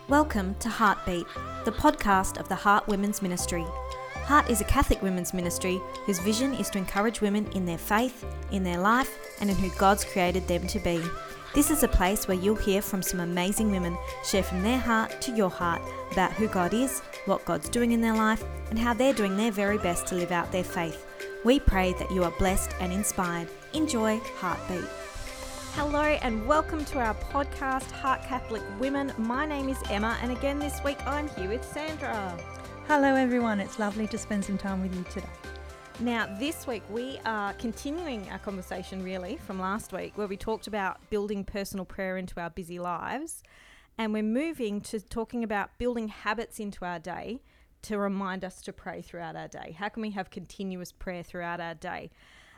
Welcome to Heartbeat, the podcast of the Heart Women's Ministry. Heart is a Catholic women's ministry whose vision is to encourage women in their faith, in their life, and in who God's created them to be. This is a place where you'll hear from some amazing women share from their heart to your heart about who God is, what God's doing in their life, and how they're doing their very best to live out their faith. We pray that you are blessed and inspired. Enjoy Heartbeat. Hello and welcome to our podcast, Heart Catholic Women. My name is Emma, and again this week I'm here with Sandra. Hello everyone, it's lovely to spend some time with you today. Now this week we are continuing our conversation really from last week, where we talked about building personal prayer into our busy lives, and we're moving to talking about building habits into our day to remind us to pray throughout our day. How can we have continuous prayer throughout our day?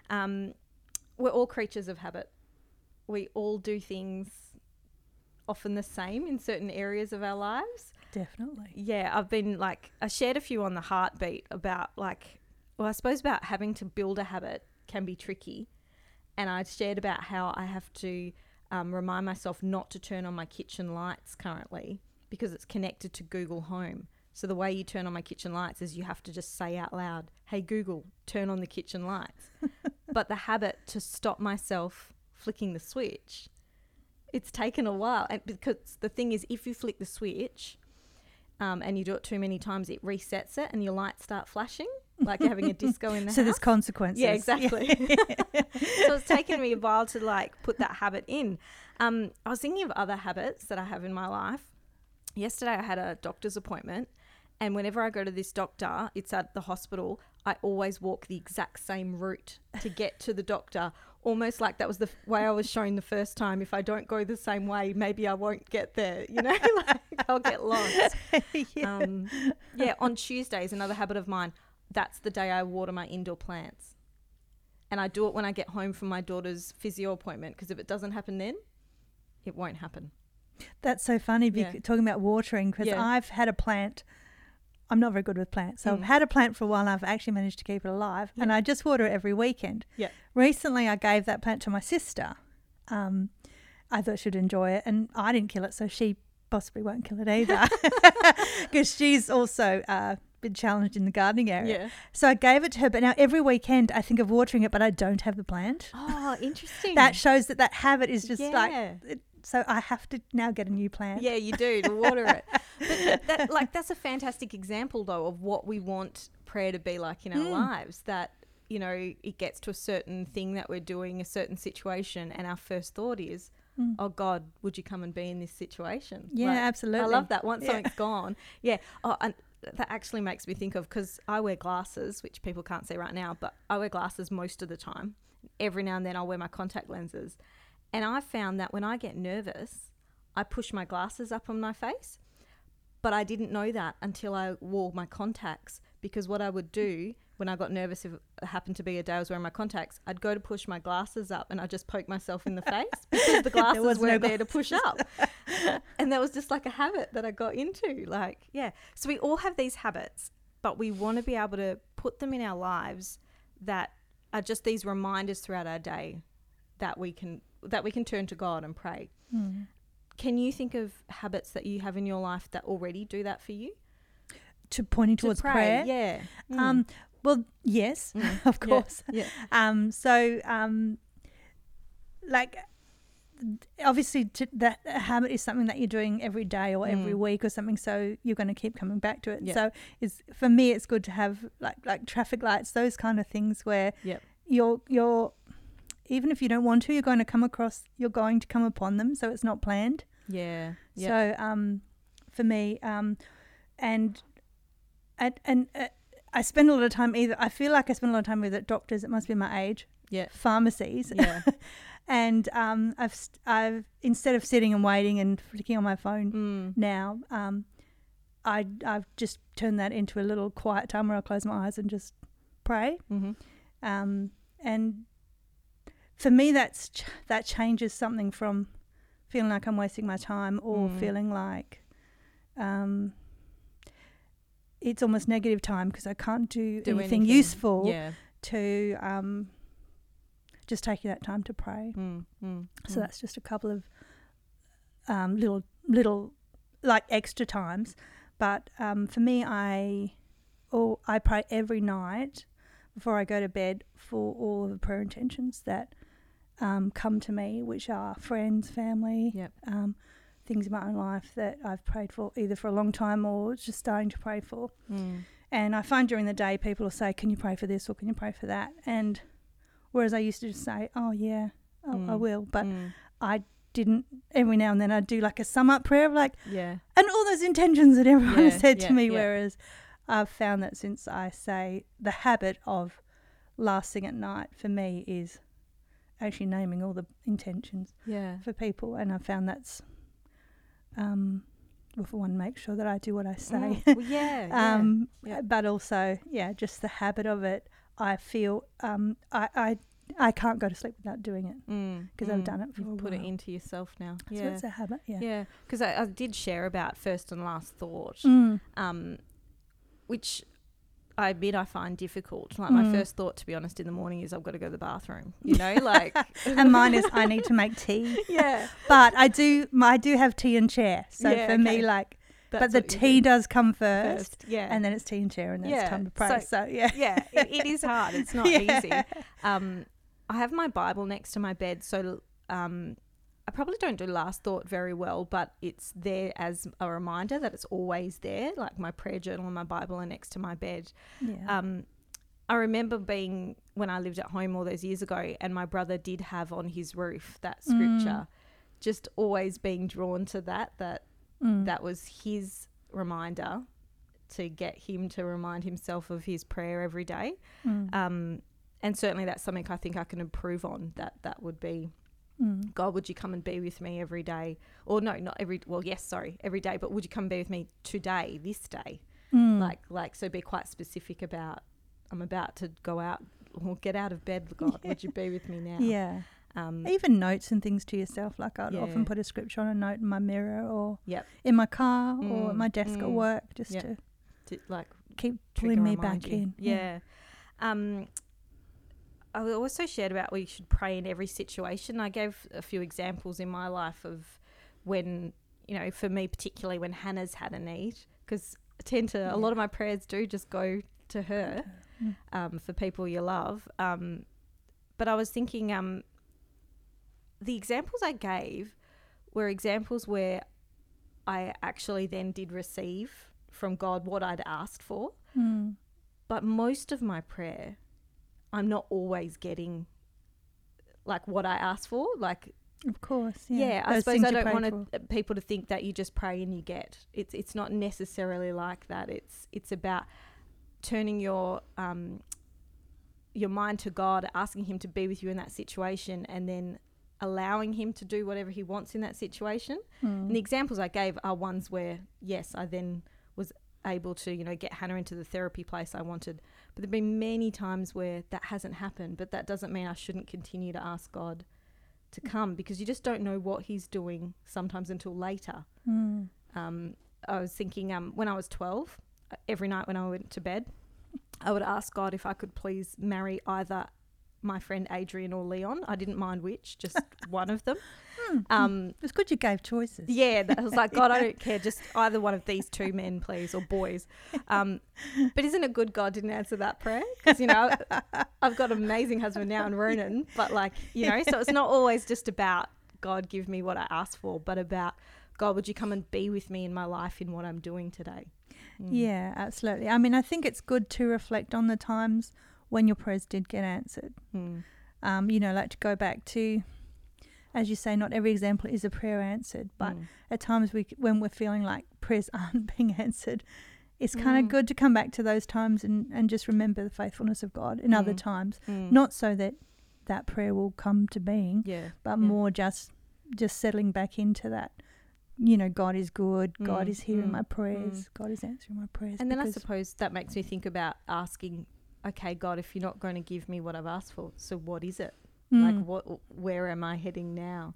We're all creatures of habit. We all do things often the same in certain areas of our lives. Definitely. Yeah, I shared a few on the Heartbeat about I suppose about having to build a habit can be tricky. And I shared about how I have to remind myself not to turn on my kitchen lights currently because it's connected to Google Home. So the way you turn on my kitchen lights is you have to just say out loud, "Hey Google, turn on the kitchen lights." But the habit to stop myself flicking the switch, it's taken a while. And because the thing is, if you flick the switch and you do it too many times, it resets it and your lights start flashing like you're having a disco in the house. So there's consequences. Yeah, exactly. So it's taken me a while to put that habit in. I was thinking of other habits that I have in my life. Yesterday I had a doctor's appointment, and whenever I go to this doctor, it's at the hospital, I always walk the exact same route to get to the doctor, almost like that was the way I was shown the first time. If I don't go the same way, maybe I won't get there, I'll get lost. On Tuesdays, another habit of mine, that's the day I water my indoor plants. And I do it when I get home from my daughter's physio appointment, because if it doesn't happen then, it won't happen. That's so funny, talking about watering, because I've had a plant. I'm not very good with plants. So I've had a plant for a while and I've actually managed to keep it alive. And I just water it every weekend. Yeah. Recently I gave that plant to my sister. I thought she'd enjoy it, and I didn't kill it, so she possibly won't kill it either. Because she's also been challenged in the gardening area. Yeah. So I gave it to her, but now every weekend I think of watering it, but I don't have the plant. Oh, interesting. That shows that habit is just so I have to now get a new plant. Yeah, you do, to water it. But that's a fantastic example, though, of what we want prayer to be like in our lives. That, it gets to a certain thing that we're doing, a certain situation, and our first thought is, oh, God, would you come and be in this situation? Yeah, absolutely. I love that. Once something's gone. Yeah. Oh, and that actually makes me think of, because I wear glasses, which people can't see right now, but I wear glasses most of the time. Every now and then I'll wear my contact lenses. And I found that when I get nervous, I push my glasses up on my face. But I didn't know that until I wore my contacts, because what I would do when I got nervous, if it happened to be a day I was wearing my contacts, I'd go to push my glasses up and I'd just poke myself in the face because the glasses weren't there to push up. And that was just like a habit that I got into. So we all have these habits, but we want to be able to put them in our lives that are just these reminders throughout our day that we can turn to God and pray. Can you think of habits that you have in your life that already do that for you? To pointing towards prayer? Yeah. Well, yes, of course. Yeah. Obviously that habit is something that you're doing every day or every week or something, so you're going to keep coming back to it. Yeah. So for me it's good to have like traffic lights, those kind of things where you're even if you don't want to, you're going to come upon them, so it's not planned. Yeah. Yep. So for me, and I spend a lot of time I feel like I spend a lot of time with at doctors. It must be my age. Yeah. Pharmacies. Yeah. And I've instead of sitting and waiting and flicking on my phone now, I've just turned that into a little quiet time where I close my eyes and just pray. Mm-hmm. And for me, that changes something from feeling like I'm wasting my time or feeling like it's almost negative time because I can't do anything useful to just taking that time to pray. So that's just a couple of little like extra times. But for me, I pray every night before I go to bed for all of the prayer intentions that come to me, which are friends, family, things in my own life that I've prayed for either for a long time or just starting to pray for. And I find during the day people will say, can you pray for this or can you pray for that? And whereas I used to just say, oh yeah, I will. But I didn't. Every now and then I'd do like a sum up prayer of like, and all those intentions that everyone has said to me. Whereas I've found that since I say the habit of last thing at night for me is actually naming all the intentions for people. And I found that's, well, for one, make sure that I do what I say. But also, just the habit of it. I feel I can't go to sleep without doing it because I've done it for a while. Put it into yourself now. So it's a habit, Yeah, because I did share about first and last thought, which I admit I find difficult. Like my first thought, to be honest, in the morning is I've got to go to the bathroom, you know, like. And mine is I need to make tea. But I do have tea and chair. So for me, like, but the tea does come first. And then it's tea and chair and then it's time to pray. So it is hard. It's not easy. I have my Bible next to my bed. So I probably don't do last thought very well, but it's there as a reminder that it's always there. Like my prayer journal and my Bible are next to my bed. I remember being when I lived at home all those years ago, and my brother did have on his roof that scripture, just always being drawn to that that was his reminder to get him to remind himself of his prayer every day. And certainly that's something I think I can improve on, that would be, God, would you come and be with me every day? Or no, not every, well, yes, sorry, every day, but would you come and be with me today, this day? Like, so be quite specific about, I'm about to go out or get out of bed, God, would you be with me now? Even notes and things to yourself. Like I'd often put a scripture on a note in my mirror or in my car or at my desk at work just to like keep pulling me back in. I also shared about we should pray in every situation. I gave a few examples in my life of when, you know, for me particularly when Hannah's had a need, because a lot of my prayers do just go to her for people you love. But I was thinking the examples I gave were examples where I actually then did receive from God what I'd asked for. But most of my prayer, I'm not always getting like what I asked for. Like, of course, I suppose I don't want people to think that you just pray and you get. It's not necessarily like that. It's about turning your mind to God, asking Him to be with you in that situation, and then allowing Him to do whatever He wants in that situation. And the examples I gave are ones where, yes, I then was able to, you know, get Hannah into the therapy place I wanted. But there've been many times where that hasn't happened, but that doesn't mean I shouldn't continue to ask God to come, because you just don't know what He's doing sometimes until later. I was thinking when I was 12, every night when I went to bed, I would ask God if I could please marry either my friend Adrian or Leon. I didn't mind which, just one of them. It's good you gave choices. Yeah, I was like, God, I don't care, just either one of these two men, please, or boys. But isn't it good God didn't answer that prayer? Because, you know, I've got an amazing husband now in Ronan, but like, you know, so it's not always just about God, give me what I asked for, but about God, would you come and be with me in my life in what I'm doing today? Yeah, absolutely. I mean, I think it's good to reflect on the times when your prayers did get answered. You know, like to go back to, as you say, not every example is a prayer answered, but at times when we're feeling like prayers aren't being answered, it's kind of good to come back to those times and just remember the faithfulness of God in other times. Not so that prayer will come to being, but more just settling back into that. You know, God is good. God is hearing my prayers. God is answering my prayers. And then I suppose that makes me think about asking, okay, God, if you're not going to give me what I've asked for, so what is it? Like, where am I heading now?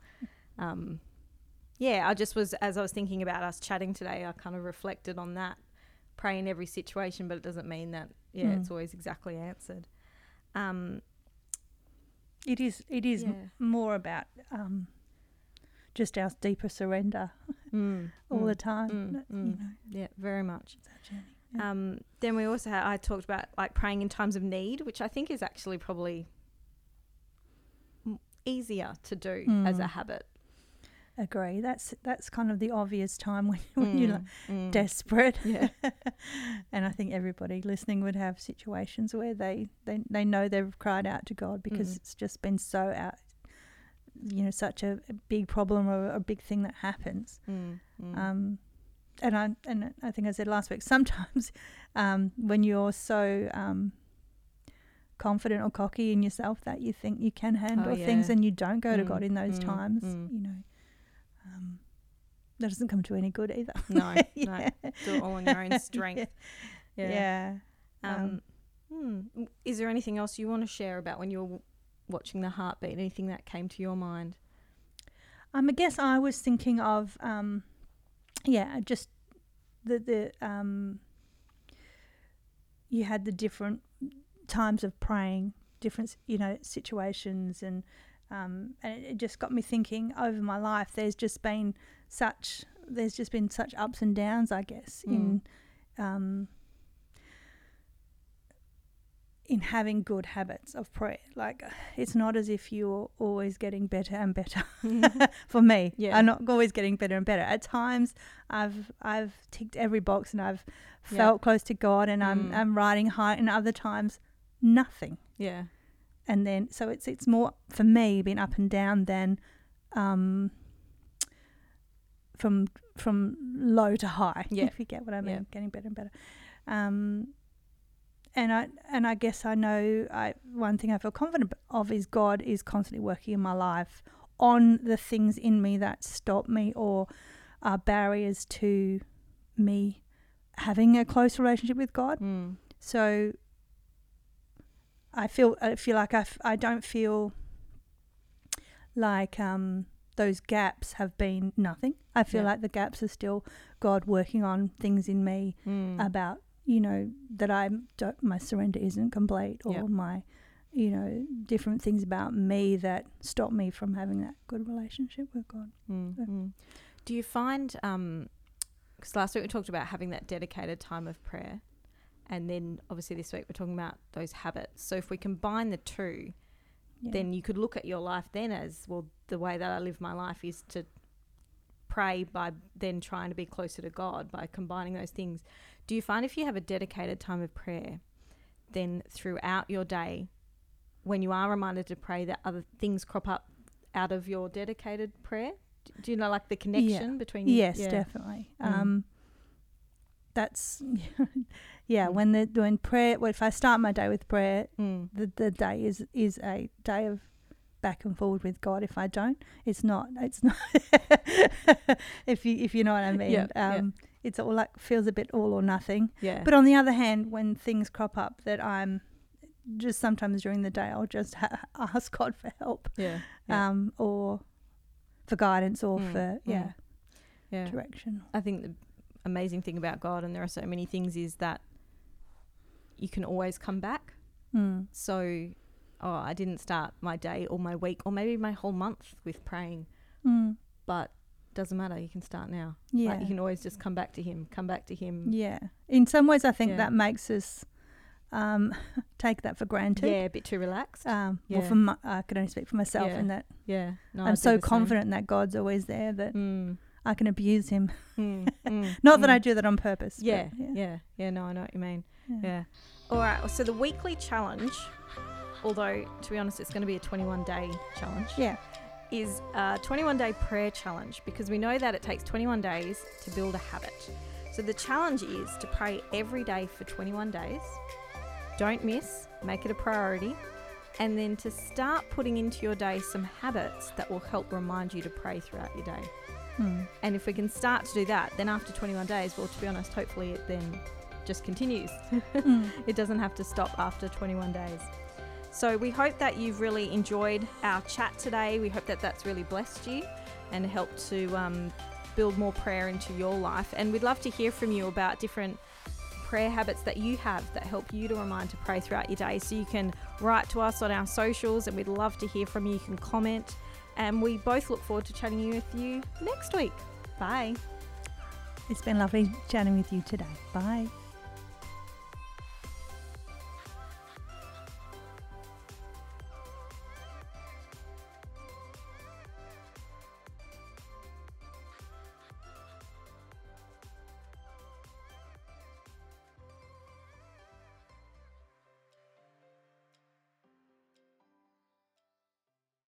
I just was, as I was thinking about us chatting today, I kind of reflected on that. Pray in every situation, but it doesn't mean that, it's always exactly answered. It is more about just our deeper surrender all the time. You know. Yeah, very much. It's our journey. Yeah. Then we also I talked about like praying in times of need, which I think is actually probably easier to do as a habit. Agree. That's kind of the obvious time when you're desperate. Yeah. And I think everybody listening would have situations where they know they've cried out to God because it's just been so out, you know, such a big problem or a big thing that happens. And I think I said last week, sometimes when you're so confident or cocky in yourself that you think you can handle things and you don't go to God in those times, you know. That doesn't come to any good either. No, no. Do it all on your own strength. Yeah. Is there anything else you want to share about when you were watching The Heartbeat? Anything that came to your mind? I guess I was thinking of, just the you had the different times of praying, different, you know, situations, and it just got me thinking over my life. There's just been such ups and downs, I guess, in having good habits of prayer. Like, it's not as if you're always getting better and better. For me, I'm not always getting better and better. At times, I've ticked every box and I've felt close to God, and I'm riding high, and other times, nothing. Yeah. And then, so it's more, for me, been up and down than from low to high, if you get what I mean, getting better and better. And I guess I know one thing I feel confident of is God is constantly working in my life on the things in me that stop me or are barriers to me having a close relationship with God. So I feel like I don't feel like those gaps have been nothing. I feel like the gaps are still God working on things in me about, you know, that my surrender isn't complete, or my, you know, different things about me that stop me from having that good relationship with God. Do you find, because last week we talked about having that dedicated time of prayer, and then obviously this week we're talking about those habits. So if we combine the two, then you could look at your life then as, well, the way that I live my life is to pray by then trying to be closer to God by combining those things. Do you find if you have a dedicated time of prayer, then throughout your day, when you are reminded to pray, that other things crop up out of your dedicated prayer? Do you know, like the connection between you? Yes, definitely. That's when prayer. Well, if I start my day with prayer, the day is a day of back and forward with God. If I don't, it's not. if you know what I mean. It's all like, feels a bit all or nothing. Yeah. But on the other hand, when things crop up that I'm just, sometimes during the day, I'll just ask God for help. Or for guidance, or for direction. I think the amazing thing about God, and there are so many things, is that you can always come back. So, I didn't start my day or my week or maybe my whole month with praying, but doesn't matter, you can start now. Like, you can always just come back to him. In some ways I think that makes us take that for granted. A bit too relaxed. Well, I can only speak for myself in that. I'm so confident that God's always there that I can abuse him. Not that I do that on purpose. No, I know what you mean. All right, so the weekly challenge, although to be honest it's going to be a 21-day challenge, is a 21-day prayer challenge, because we know that it takes 21 days to build a habit. So the challenge is to pray every day for 21 days. Don't miss, make it a priority, and then to start putting into your day some habits that will help remind you to pray throughout your day. And if we can start to do that, then after 21 days, well, to be honest, hopefully it then just continues. It doesn't have to stop after 21 days. So we hope that you've really enjoyed our chat today. We hope that that's really blessed you and helped to build more prayer into your life. And we'd love to hear from you about different prayer habits that you have that help you to remind to pray throughout your day. So you can write to us on our socials, and we'd love to hear from you. You can comment And we both look forward to chatting with you next week. Bye. It's been lovely chatting with you today. Bye.